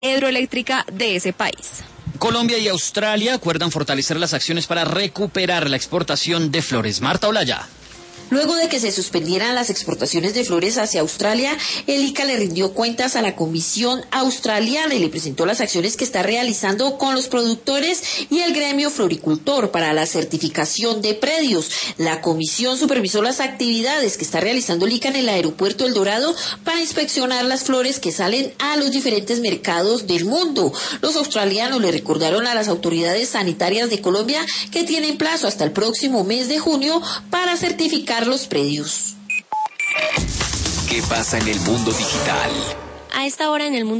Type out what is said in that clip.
hidroeléctrica de ese país. Colombia y Australia acuerdan fortalecer las acciones para recuperar la exportación de flores. Marta Olaya. Luego de que se suspendieran las exportaciones de flores hacia Australia, el ICA le rindió cuentas a la Comisión Australiana y le presentó las acciones que está realizando con los productores y el gremio floricultor para la certificación de predios. La comisión supervisó las actividades que está realizando el ICA en el aeropuerto El Dorado para inspeccionar las flores que salen a los diferentes mercados del mundo. Los australianos le recordaron a las autoridades sanitarias de Colombia que tienen plazo hasta el próximo mes de junio para certificar los predios. ¿Qué pasa en el mundo digital? A esta hora en el mundo